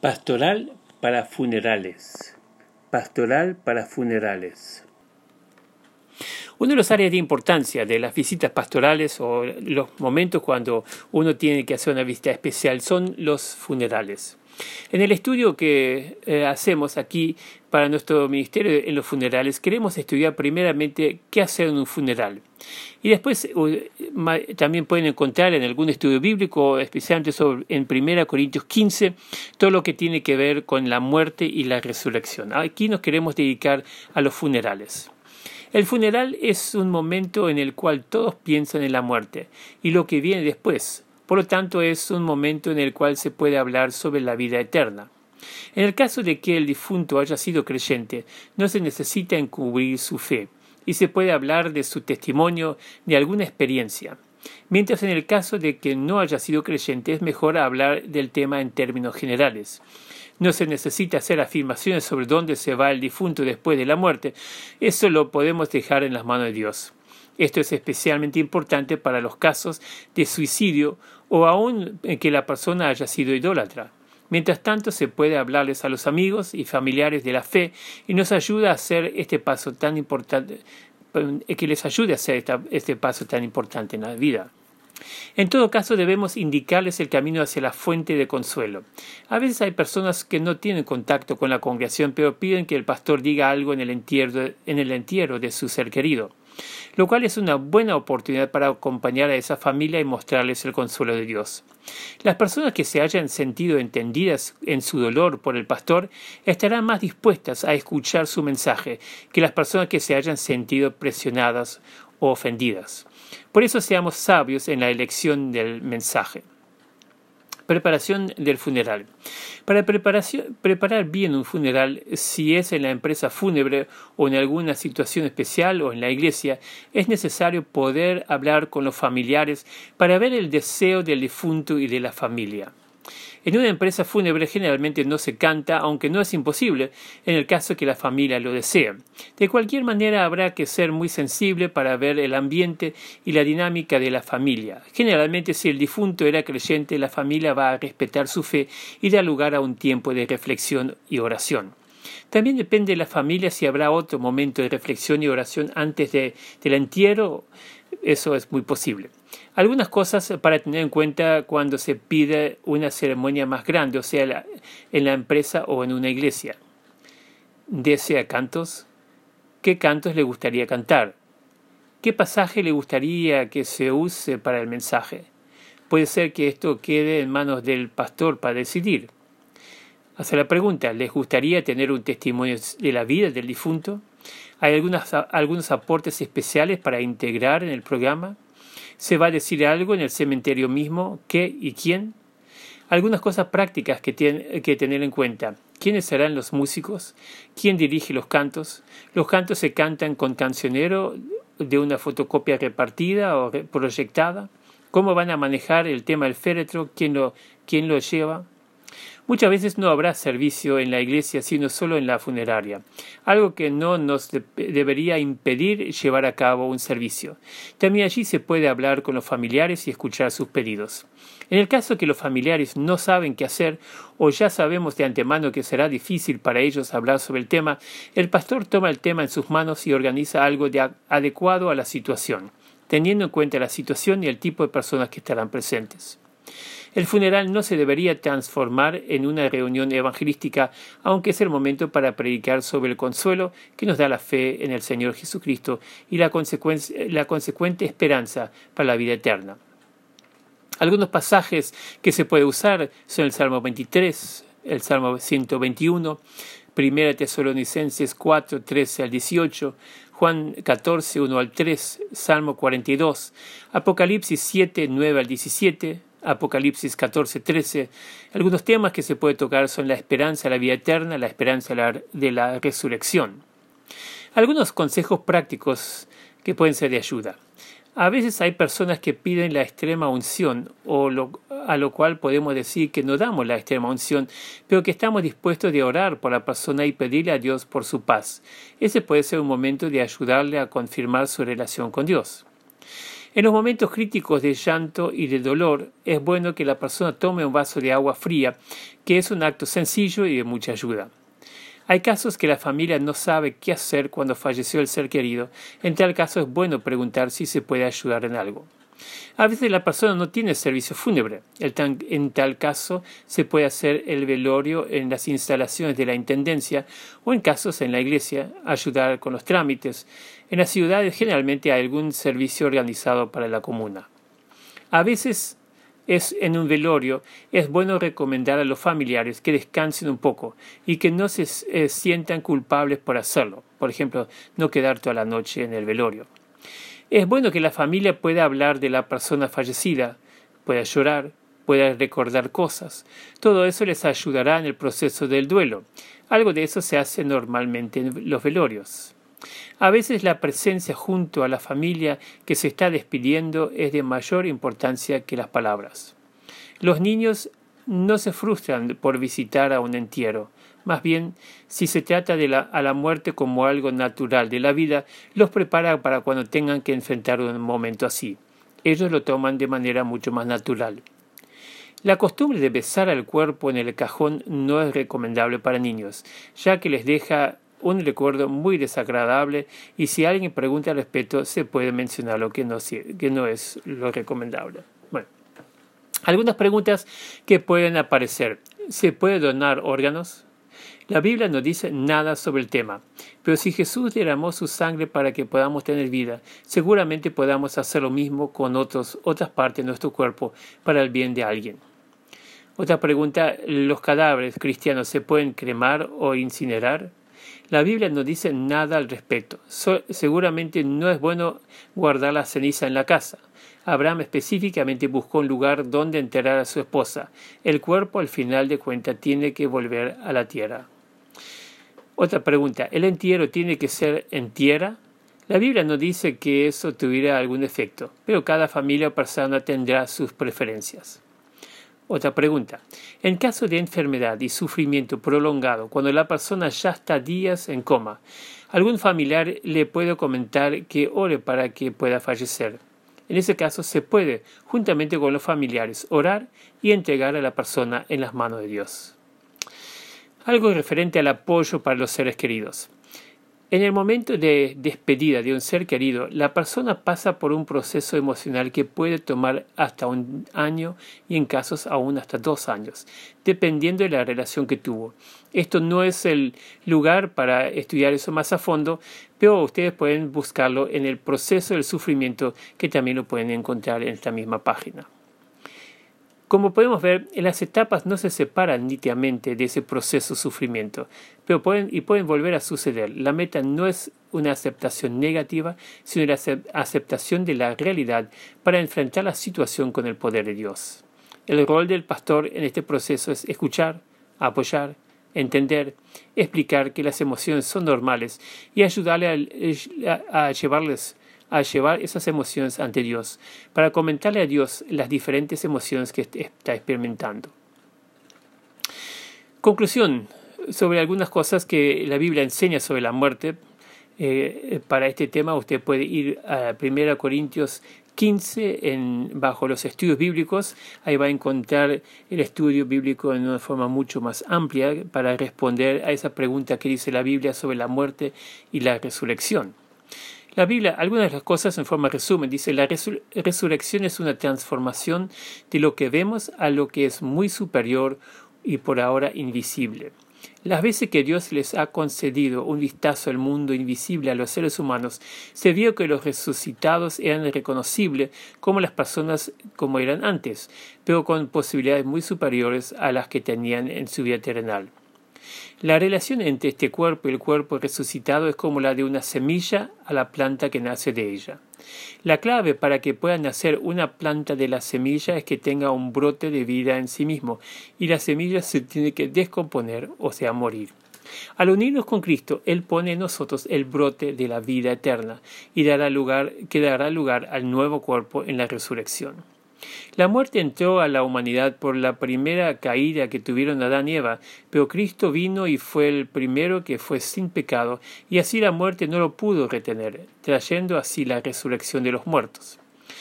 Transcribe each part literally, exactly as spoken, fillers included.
Pastoral para funerales. Pastoral para funerales. Una de las áreas de importancia de las visitas pastorales o los momentos cuando uno tiene que hacer una visita especial son los funerales. En el estudio que eh, hacemos aquí para nuestro ministerio en los funerales, queremos estudiar primeramente qué hacer en un funeral. Y después uh, ma, también pueden encontrar en algún estudio bíblico, especialmente sobre, en primera Corintios quince, todo lo que tiene que ver con la muerte y la resurrección. Aquí nos queremos dedicar a los funerales. El funeral es un momento en el cual todos piensan en la muerte y lo que viene después. Por lo tanto, es un momento en el cual se puede hablar sobre la vida eterna. En el caso de que el difunto haya sido creyente, no se necesita encubrir su fe y se puede hablar de su testimonio, de alguna experiencia. Mientras en el caso de que no haya sido creyente, es mejor hablar del tema en términos generales. No se necesita hacer afirmaciones sobre dónde se va el difunto después de la muerte. Eso lo podemos dejar en las manos de Dios. Esto es especialmente importante para los casos de suicidio o aún en que la persona haya sido idólatra. Mientras tanto, se puede hablarles a los amigos y familiares de la fe y nos ayuda a hacer este paso tan importante, que les ayude a hacer esta, este paso tan importante en la vida. En todo caso, debemos indicarles el camino hacia la fuente de consuelo. A veces hay personas que no tienen contacto con la congregación, pero piden que el pastor diga algo en el entierro, en el entierro de su ser querido, lo cual es una buena oportunidad para acompañar a esa familia y mostrarles el consuelo de Dios. Las personas que se hayan sentido entendidas en su dolor por el pastor estarán más dispuestas a escuchar su mensaje que las personas que se hayan sentido presionadas o ofendidas. Por eso seamos sabios en la elección del mensaje. Preparación del funeral. Para preparación, preparar bien un funeral, si es en la empresa fúnebre o en alguna situación especial o en la iglesia, es necesario poder hablar con los familiares para ver el deseo del difunto y de la familia. En una empresa fúnebre generalmente no se canta, aunque no es imposible, en el caso que la familia lo desee. De cualquier manera habrá que ser muy sensible para ver el ambiente y la dinámica de la familia. Generalmente, si el difunto era creyente, la familia va a respetar su fe y dar lugar a un tiempo de reflexión y oración. También depende de la familia si habrá otro momento de reflexión y oración antes de, del entierro. Eso es muy posible. Algunas cosas para tener en cuenta cuando se pide una ceremonia más grande, o sea, en la empresa o en una iglesia. ¿Desea cantos? ¿Qué cantos le gustaría cantar? ¿Qué pasaje le gustaría que se use para el mensaje? Puede ser que esto quede en manos del pastor para decidir. Hace la pregunta, ¿les gustaría tener un testimonio de la vida del difunto? ¿Hay algunas, algunos aportes especiales para integrar en el programa? ¿Se va a decir algo en el cementerio mismo? ¿Qué y quién? Algunas cosas prácticas que tienen que tener en cuenta. ¿Quiénes serán los músicos? ¿Quién dirige los cantos? ¿Los cantos se cantan con cancionero de una fotocopia repartida o proyectada? ¿Cómo van a manejar el tema del féretro? ¿Quién lo, quién lo lleva? Muchas veces no habrá servicio en la iglesia, sino solo en la funeraria, algo que no nos de- debería impedir llevar a cabo un servicio. También allí se puede hablar con los familiares y escuchar sus pedidos. En el caso que los familiares no saben qué hacer o ya sabemos de antemano que será difícil para ellos hablar sobre el tema, el pastor toma el tema en sus manos y organiza algo de a- adecuado a la situación, teniendo en cuenta la situación y el tipo de personas que estarán presentes. El funeral no se debería transformar en una reunión evangelística, aunque es el momento para predicar sobre el consuelo que nos da la fe en el Señor Jesucristo y la, la consecuente esperanza para la vida eterna. Algunos pasajes que se puede usar son el Salmo veintitrés, el Salmo ciento veintiuno, Primera Tesalonicenses cuatro, trece al dieciocho, Juan catorce, uno al tres, Salmo cuarenta y dos, Apocalipsis siete, nueve al diecisiete, Apocalipsis catorce, trece. Algunos temas que se puede tocar son la esperanza de la vida eterna, la esperanza de la, de la resurrección. Algunos consejos prácticos que pueden ser de ayuda. A veces hay personas que piden la extrema unción, o lo, a lo cual podemos decir que no damos la extrema unción, pero que estamos dispuestos de orar por la persona y pedirle a Dios por su paz. Ese puede ser un momento de ayudarle a confirmar su relación con Dios. En los momentos críticos de llanto y de dolor, es bueno que la persona tome un vaso de agua fría, que es un acto sencillo y de mucha ayuda. Hay casos que la familia no sabe qué hacer cuando falleció el ser querido. En tal caso es bueno preguntar si se puede ayudar en algo. A veces la persona no tiene servicio fúnebre. En tal caso se puede hacer el velorio en las instalaciones de la intendencia o en casos en la iglesia, ayudar con los trámites. En las ciudades generalmente hay algún servicio organizado para la comuna. A veces es en un velorio es bueno recomendar a los familiares que descansen un poco y que no se eh, sientan culpables por hacerlo. Por ejemplo, no quedar toda la noche en el velorio. Es bueno que la familia pueda hablar de la persona fallecida, pueda llorar, pueda recordar cosas. Todo eso les ayudará en el proceso del duelo. Algo de eso se hace normalmente en los velorios. A veces la presencia junto a la familia que se está despidiendo es de mayor importancia que las palabras. Los niños no se frustran por visitar a un entierro. Más bien, si se trata de la, a la muerte como algo natural de la vida, los prepara para cuando tengan que enfrentar un momento así. Ellos lo toman de manera mucho más natural. La costumbre de besar al cuerpo en el cajón no es recomendable para niños, ya que les deja un recuerdo muy desagradable y si alguien pregunta al respecto se puede mencionar lo que no, que no es lo recomendable. Bueno, algunas preguntas que pueden aparecer. ¿Se puede donar órganos? La Biblia no dice nada sobre el tema, pero si Jesús derramó su sangre para que podamos tener vida, seguramente podamos hacer lo mismo con otros, otras partes de nuestro cuerpo para el bien de alguien. Otra pregunta, ¿los cadáveres cristianos se pueden cremar o incinerar? La Biblia no dice nada al respecto. So, seguramente no es bueno guardar la ceniza en la casa. Abraham específicamente buscó un lugar donde enterrar a su esposa. El cuerpo, al final de cuentas, tiene que volver a la tierra. Otra pregunta, ¿el entierro tiene que ser en tierra? La Biblia no dice que eso tuviera algún efecto, pero cada familia o persona tendrá sus preferencias. Otra pregunta, en caso de enfermedad y sufrimiento prolongado, cuando la persona ya está días en coma, algún familiar le puede comentar que ore para que pueda fallecer. En ese caso se puede, juntamente con los familiares, orar y entregar a la persona en las manos de Dios. Algo referente al apoyo para los seres queridos. En el momento de despedida de un ser querido, la persona pasa por un proceso emocional que puede tomar hasta un año y en casos aún hasta dos años, dependiendo de la relación que tuvo. Esto no es el lugar para estudiar eso más a fondo, pero ustedes pueden buscarlo en el proceso del sufrimiento, que también lo pueden encontrar en esta misma página. Como podemos ver, las etapas no se separan nítidamente de ese proceso de sufrimiento, pero pueden, y pueden volver a suceder. La meta no es una aceptación negativa, sino la aceptación de la realidad para enfrentar la situación con el poder de Dios. El rol del pastor en este proceso es escuchar, apoyar, entender, explicar que las emociones son normales y ayudarle a, a llevarles a llevar esas emociones ante Dios, para comentarle a Dios las diferentes emociones que está experimentando. Conclusión sobre algunas cosas que la Biblia enseña sobre la muerte. Eh, para este tema usted puede ir a primera Corintios quince en, bajo los estudios bíblicos. Ahí va a encontrar el estudio bíblico en una forma mucho más amplia para responder a esa pregunta que dice la Biblia sobre la muerte y la resurrección. La Biblia, algunas de las cosas en forma de resumen, dice la resur- resurrección es una transformación de lo que vemos a lo que es muy superior y por ahora invisible. Las veces que Dios les ha concedido un vistazo al mundo invisible a los seres humanos, se vio que los resucitados eran reconocibles como las personas como eran antes, pero con posibilidades muy superiores a las que tenían en su vida terrenal. La relación entre este cuerpo y el cuerpo resucitado es como la de una semilla a la planta que nace de ella. La clave para que pueda nacer una planta de la semilla es que tenga un brote de vida en sí mismo, y la semilla se tiene que descomponer, o sea, morir. Al unirnos con Cristo, Él pone en nosotros el brote de la vida eterna y dará lugar, que dará lugar al nuevo cuerpo en la resurrección. La muerte entró a la humanidad por la primera caída que tuvieron Adán y Eva, pero Cristo vino y fue el primero que fue sin pecado, y así la muerte no lo pudo retener, trayendo así la resurrección de los muertos.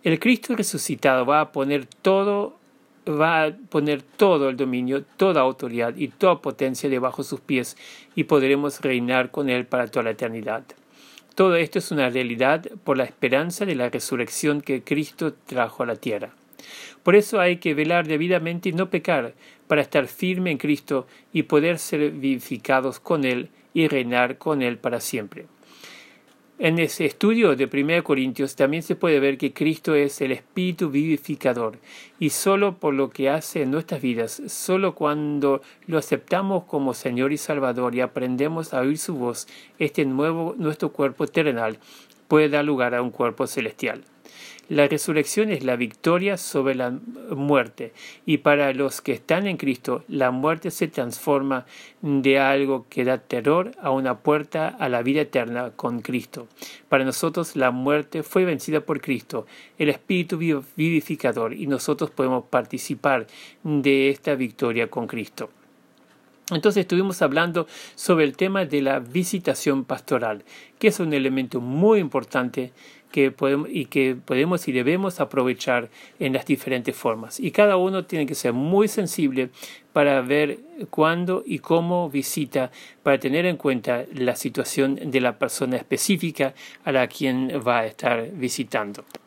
El Cristo resucitado va a poner todo, va a poner todo el dominio, toda autoridad y toda potencia debajo de sus pies y podremos reinar con Él para toda la eternidad. Todo esto es una realidad por la esperanza de la resurrección que Cristo trajo a la tierra. Por eso hay que velar debidamente y no pecar, para estar firme en Cristo y poder ser vivificados con Él y reinar con Él para siempre. En ese estudio de primera Corintios también se puede ver que Cristo es el Espíritu vivificador y solo por lo que hace en nuestras vidas, solo cuando lo aceptamos como Señor y Salvador y aprendemos a oír su voz, este nuevo nuestro cuerpo terrenal puede dar lugar a un cuerpo celestial. La resurrección es la victoria sobre la muerte y para los que están en Cristo, la muerte se transforma de algo que da terror a una puerta a la vida eterna con Cristo. Para nosotros la muerte fue vencida por Cristo, el Espíritu vivificador, y nosotros podemos participar de esta victoria con Cristo. Entonces estuvimos hablando sobre el tema de la visitación pastoral, que es un elemento muy importante que podemos, y que podemos y debemos aprovechar en las diferentes formas. Y cada uno tiene que ser muy sensible para ver cuándo y cómo visita, para tener en cuenta la situación de la persona específica a la quien va a estar visitando.